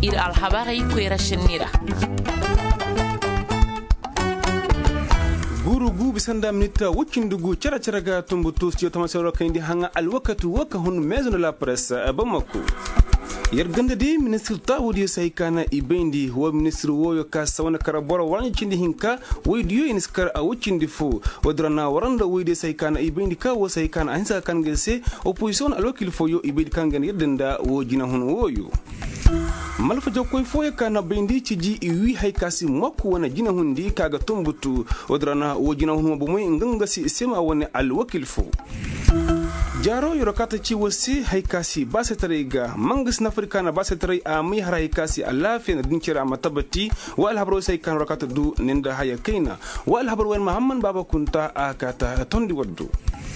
ir alhabari kwera shinira guru gu bisanda minita wucin dugu cara cara ga tumbutu stiyo tamasoro kandi hanga alwakatu waka hun maison de la presse Bamako yarganda de ministre tawudi sai kana ibendi wa ministre woyo ka sawana karabora wani cindi hinka widiyo iniskar a wucindi fu wadrana waranda wide sai kana ibendi ka wo sai kana ansa kan gelse opposition alokil foyo ibendi kan gan yadanda wo jina hun woyo malfa jokoy foye kana bendi ciji iwi haykasi makku wana jina hundi kaga tumbutu wadrana wo jina hun bo moy ngangasi sema woni alwakil fu jaro yorokata ci wasi haikasi basetariga mangas na afrikana basetari a mai har haikasi alafi na dinkira matabati wa alhabro sai kan rokata du ninda haya kaina wa alhabro wen muhammad baba kunta akata tondi waddu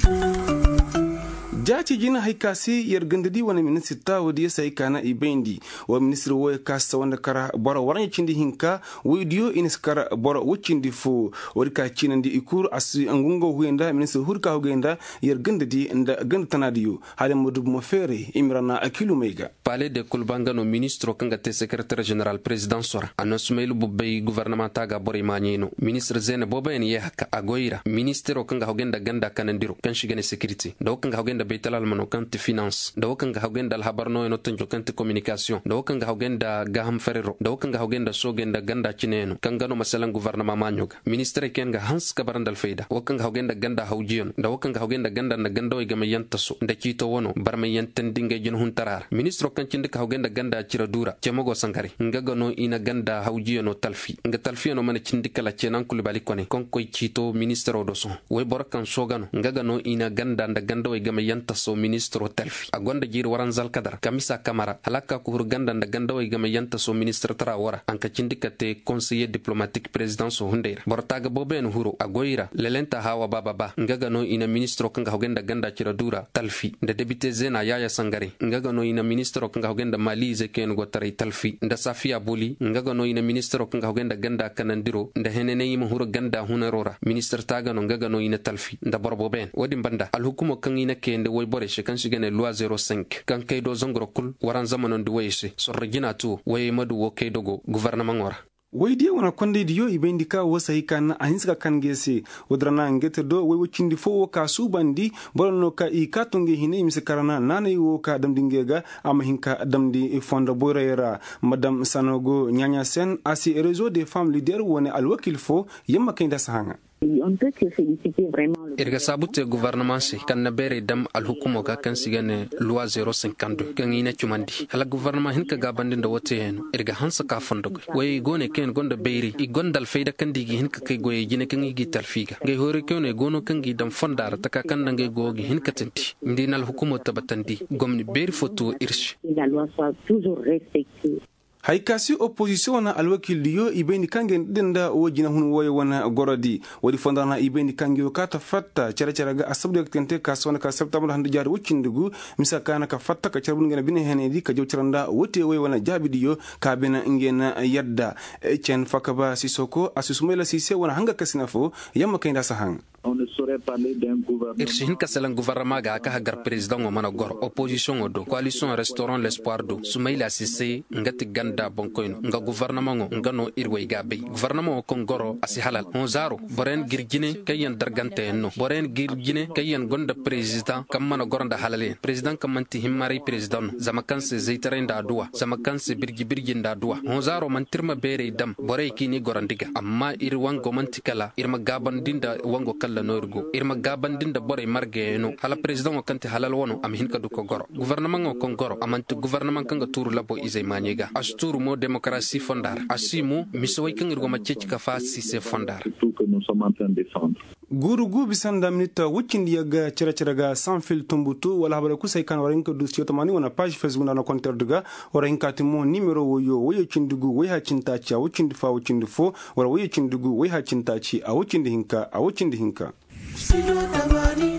jaci jina haikasi yargandadi wani ministri tawudi sai kana ibendi wa ministri woy kasa wanda kara bora waranya cindi hinka widiyo iniskara bora wucindi fu warika cinandi ikur asi angungo huenda ministri hurka hugenda yargandadi nda gand tanadiyo hale modub mo fere imrana akilu meiga palais de kulbangano ministro kanga te secrétaire général président sora anosmailu bubbe gouvernement taga bora manyeno ministre zene boben yehaka agoira ministero kanga hugenda ganda kanandiro kanshigene security do kanga hugenda beitalal mano kanti finance do kanga hugenda al habarno no tanjo kanti communication do kanga hugenda gaham ferero do kanga hugenda sogenda ganda cineno kanga no masalan gouvernement manyoga ministre kenga hans kabarandal feida wo kanga hugenda ganda hawjiyon do kanga hugenda ganda na gando igama yantaso nda kito wono barma yantandinga jin huntarar ministro kancinde ka hugenda ganda cira dura cemogo sankari ngaga no ina ganda hawjiyon no talfi nga talfi no mana cindikala cenan kulibali kone konkoy kito ministro do son way borkan sogano ngaga no ina ganda nda gando igama yantaso ministro talfi agonda jir waran zal kadar kamisa kamara halaka ko hurganda nda ganda way gama yanta so ministre tara wara anka cindikate conseiller diplomatique président so hundeira bortaga boben huro agoira lelenta hawa baba ngaga no ina ministro kanga hogenda ganda cira dura talfi nda député zena yaya sangare ngaga no ina ministro kanga hogenda mali zeken go tare talfi nda safia boli ngaga no ina ministro kanga hogenda ganda kanandiro nda henene yima huro ganda hunarora ministre taga no ngaga no ina talfi nda borboben wodi banda al hukumo kan ina kende way bore shekan shigene loi 05 kan kaydo zongro kul waran zamanon du wayse sorrigina tu way madu wo kaydogo gouvernement wara waydi wana konde diyo ibendi ka wasa hikan ahinska kan gese wadrana ngete do way wucindi fo ka subandi bolno ka i katonge hine imse karana nana wo ka damdingega ama hinka damdi fonda boyera madame Sanogo Nyanya Sen asi réseau des femmes leaders woni alwakil fo yemma kayda sahanga on peut que féliciter vraiment irga sabute gouvernement se kan na bere dam al hukumo ka kan sigane loi 052 kan ina chumandi hala gouvernement hin ka gabande ndo wote hen irga hansa ka fondo way gone ken gonda beiri i gondal fayda kan digi hin ka kay goye jine kan igi talfiga ngay hore kone gono kan gi dam fondar ta ka kan ngay gogi hin ka tenti ndinal hukumo tabatandi gomni beri foto irshi la loi soit toujours respectée. haikasi opposition na alwakil diyo ibendi kangen denda wajina hun woy wana gorodi wadi fondana ibendi kangi wakata fatta cara ga asabde kente kasona ka septembre hande jaar wucindugu misakana ka fatta ka carbun ngena bine henedi ka jowciranda wote woy wana jabi diyo ka bena ngena yadda cen fakaba sisoko asusumela sise wana hanga kasina fo yamma kayda sahang on ne saurait parler d'un gouvernement. Irsihin kasalan gouvernement ga aka hagar président o mana gor opposition o do coalition restaurant l'espoir do Soumaïla Cissé ngati ganda bonkoino nga gouvernement o ngano irway gabe gouvernement o kongoro asi halal on zaro boren girgine kayen dargante no boren girgine kayen gonda président kam mana goronda halale président kamanti himmari président zamakanse zeitarenda duwa zamakanse birgi nda duwa on zaro mantirma bere dam borey kini gorandiga amma irwango mantikala irma gabandinda wango la norgo irma gabandinda bore marge no hala president o kanti halal wono am hinka du ko goro gouvernement o kon goro amanti gouvernement kanga turu labo izay maniga asturu mo démocratie fondar asimu misoy kangirgo ma ceci ka fa si c'est fondar tout que nous sommes en train de défendre guru gu bisanda minita wucindi yaga cira ga sans fil tumbutu wala habara kusay kan waranka du ciotamani wana page facebook na compteur duga waranka timo numero woyo cindugu way ha cintaci a wucindi fa wucindi fo wala woyo cindugu way ha cintaci a wucindi hinka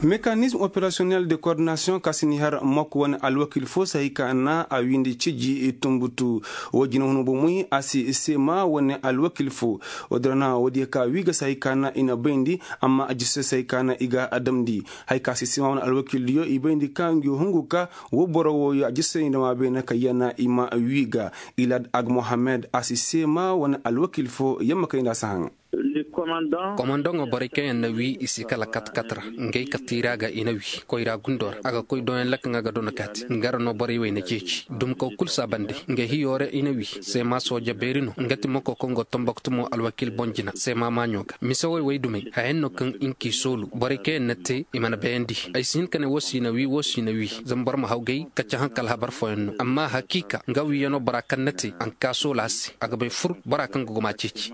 mécanisme opérationnel de coordination kasini har mok won alwakil fo sai kana a windi ciji tumbutu wajina hono bo muy asi sema won alwakil fo odrana wodi ka wiga sai kana ina bendi amma ajisse sai kana iga adamdi hay kasi sema won alwakil yo ibendi kangyo hunguka wo borowo yo ajisse ina ma be na kayana ima wiga ilad ag mohammed asi sema won alwakil fo yamma kayna sahan commandant barike na wi isi kala 4 ngay katiraga ina wi koyra gundor aga koy don lak ngaga don kat ngara no bari we na ceci dum ko kul sabande ngay hiyore ina wi se ma soja berino ngati moko kongo tomboktumo alwakil bonjina se ma manyoga misawoy way dume hayenno kan inki solu barike nete imana bendi ay sin kan wosi na wi zambar ma hawgay kacca hankal habar foyenno amma hakika ngawi yano barakan nete an kasolasi aga be fur barakan go ma ceci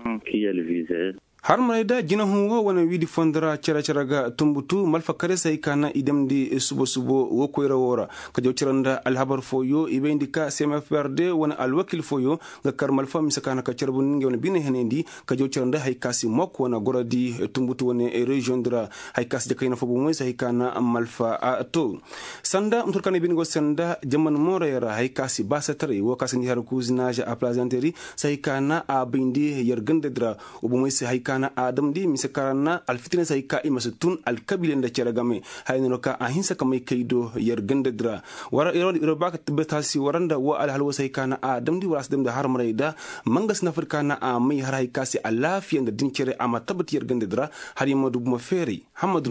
har mayda jina hunwo wana widi fondra charaga tumbutu malfa kare sai kana idamdi subo wo koyra wora ka jawtiranda alhabar foyo ibendika CMFRD wana alwakil foyo ga kar malfa misakana ka charbun ngi wana bine henendi ka jawtiranda hay kasi mok wana goradi tumbutu wana region dra hay kasi jakayna fobo moy sai kana malfa to sanda mturkane bingo sanda jaman morera hay kasi basatare wo kasi ni har kuzinage a plaisanterie sai kana a bindi yergande dra obo moy sai kana adam di misakarana alfitina sai ka imasutun alkabilen da ceragame hayno ka ahinsa kamay kaydo yergande dra wara irobaka tibetasi waranda wa alhalwa sai kana adam di waras dem da har marayda mangas na afrikana a mai har hay kasi alafiyan da dincere ama tabat yergande dra har yamadu mo feri hamadu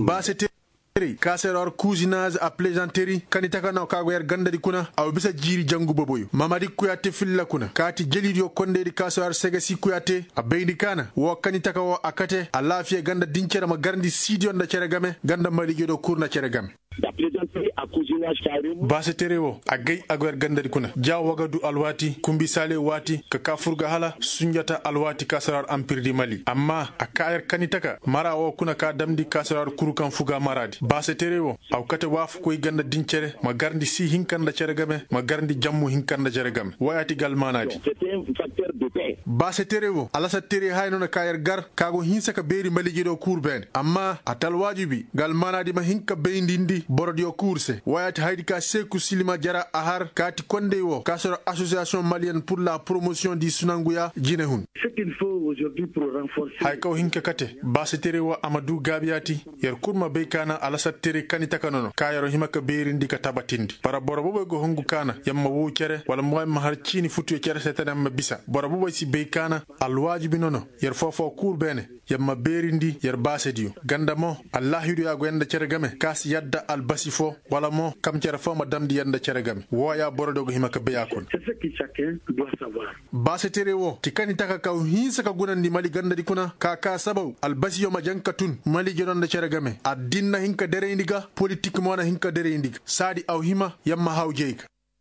kaserar cousinage a plaisanterie kanitaka na kago yar gandadi kuna aw bisa jiri jangu boboyo mamadi kuyate filla kuna kati jelidio konde di kaserar segasi kuyate a beidi kana wo kanitaka wo akate a lafiya ganda dincere ma garndi sidion da ceregame ganda malige do kurna ceregame la plaisanterie a cousinage carrément base terewo a gay agwer gandadi kuna jaw wagadu alwati kumbi sale wati ka kafurga hala sunjata alwati kaserar empire di mali amma a kayer kanitaka mara wo kuna ka damdi kaserar kurukan fuga maradi base terewo aw kate waf koy ganda dincere ma garndi si hinkanda ceregame ma garndi jammu hinkanda ceregame wayati gal manadi c'était un facteur de paix base terewo alasa tere hayno na kayer gar kago hinsa ka beri maligi do kurben amma atal wajibi gal manadi ma hinka beindindi borodio kurse wayati haydi ka seku silima jara ahar kati konde wo kasoro association malienne pour la promotion du sunanguya jinehun ce qu'il faut aujourd'hui pour renforcer hay kaw hinka kate base terewo amadou gabiati yer kurma be kana alasa tere kanita kanono kayaro himaka berindi ka tabatindi para borobo go hongu kana yamma wo cere wala moy ma har chini futu cere setana ma bisa borobo si be kana alwajibi nono yer fofo kur bene yamma berindi yer basedio gandamo allah hidu ya go enda cere game kas yadda albasifo wala mo kam cere fo ma damdi yanda cere game woya borodo go himaka be yakon c'est ce que chacun doit savoir basetere wo tikani taka ka hinsa ka gunandi mali gandadi kuna ka sabaw albasiyo ma jankatun mali jonda cere game adinna hinka dere indiga politique mo na hinka dere indiga sadi aw hima yamma hawjeyka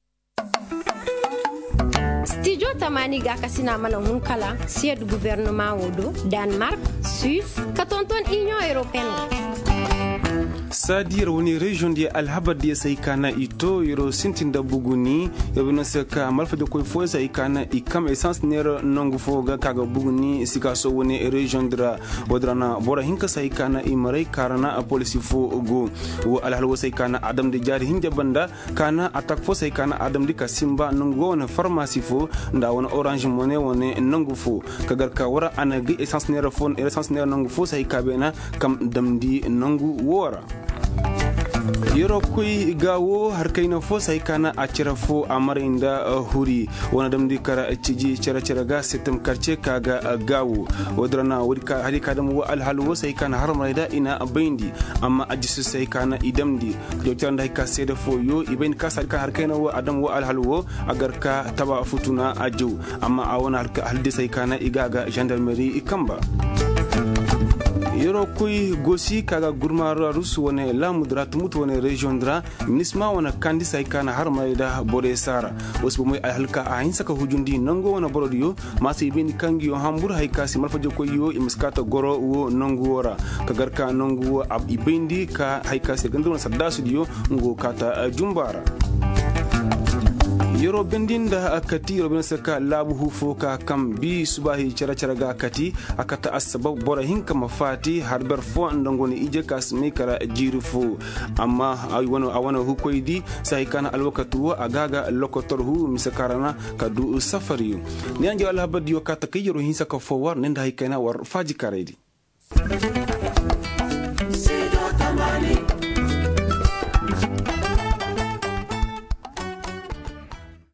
studio tamani ga kasina mana hunkala sied gouvernement wodo Denmark Suisse katonton Union Européenne sadir woni region di alhabar di sai kana ito yoro sintin da buguni yobina saka malfa de koy fo sai kana ikam essence nero nongu fo ga kaga buguni sikaso woni region dra wodrana bora hinka sai kana imarai karana a police fo go wo alhalwa sai kana adam de jari hinja banda kana attack fo sai kana adam di kasimba nongu wona pharmacie fo nda wona orange money woni nongu fo kagar ka wara anagi essence nero fo nongu fo sai kabena kam damdi nongu wora yoro kuy gawo har kayna fo sai kana a cira fo amar inda huri wona dam di kara ciji cira ga setem karce kaga gawo wodrana wodi ka hadi kadam wo alhalu sai kana har mayda ina bayndi amma ajisu sai kana idamdi do tanda ka seda fo yo iben ka sal ka har kayna wo adam wo alhalu wo agar ka taba futuna ajo amma a wona halde sai kana igaga gendarmerie ikamba yoro kuy gosi kaga gurmaro rusu wone lamudra tumutu wone region dra misma wona kandisa ikana har mayda bode sara wasbo moy halka a hin saka hujundi nango wona borodiyo masi bin kangi yo hambur hay kasi malfa joko yo imiskata goro wo nango wora kagar ka nango wo ab ibindi ka hay kasi gandon sadda studio ngo kata jumbara yoro bendinda akati yoro saka labu hufo ka kam bi subahi cara ga kati akata asbab bora hinka mafati harber fo ndongoni ije kasme kara jirfo amma ay wono hukoydi sai kana alwakatu agaga lokotorhu misakarana kadu safari ni anje alhabadi wakata kayro hinsa ka fo war nenda hikana war faji karedi